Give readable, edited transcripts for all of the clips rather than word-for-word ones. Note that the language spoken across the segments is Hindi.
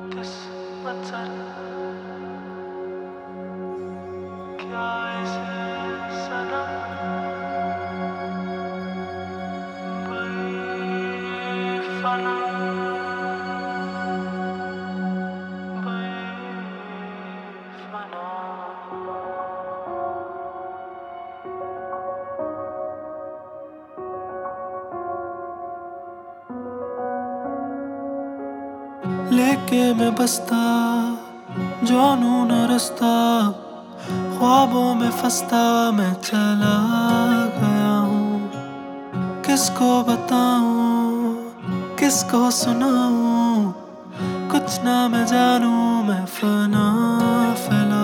this मंजर क्या इसे सनम बेफना बेफना लेके मैं बसता जानू न रास्ता ख्वाबों में फंसता मैं चला गया हूँ। किसको बताऊँ किसको सुनाऊँ कुछ ना मैं जानू मैं फना फैला।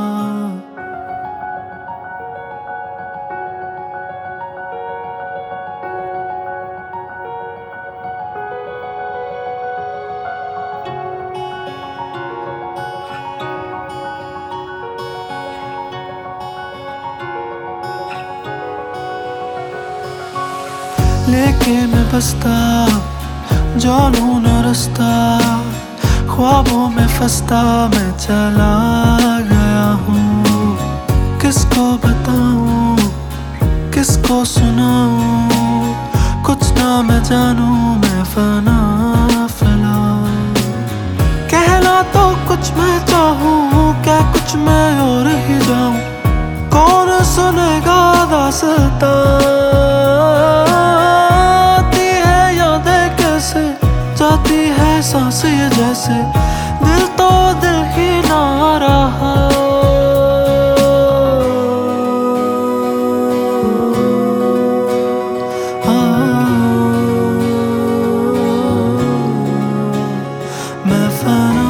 लेके मैं बसता जानू न रास्ता ख्वाबों में फंसता मैं चला गया हूँ। किसको बताऊँ किसको सुनाऊँ कुछ ना मैं जानू मैं फना फैला। कहना तो कुछ मैं चाहूँ क्या कुछ मैं और ही जाऊँ कौन सुनेगा दास्तां। जाती है सांस ये जैसे दिल तो दिल ही ना रहा। मैं फना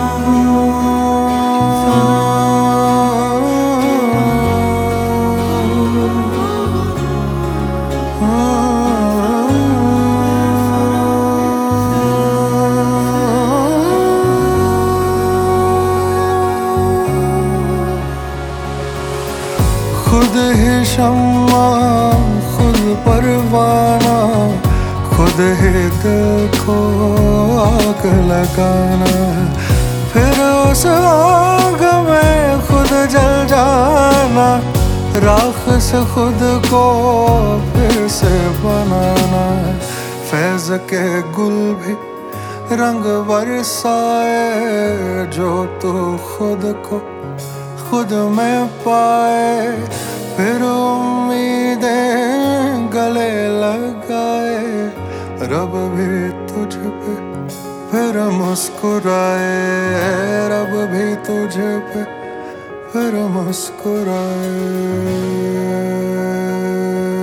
खुद ही शम्मा खुद परवाना खुद ही दिल को आग लगाना फिर उस आग में खुद जल जाना राख से खुद को फिर से बनाना। फैज के गुल भी रंग बरसाए जो तू खुद को खुद में पाए फिर उम्मीदें गले लगाए रब भी तुझ पे फिर मुस्कुराए रब भी तुझ पे फिर मुस्कुराए।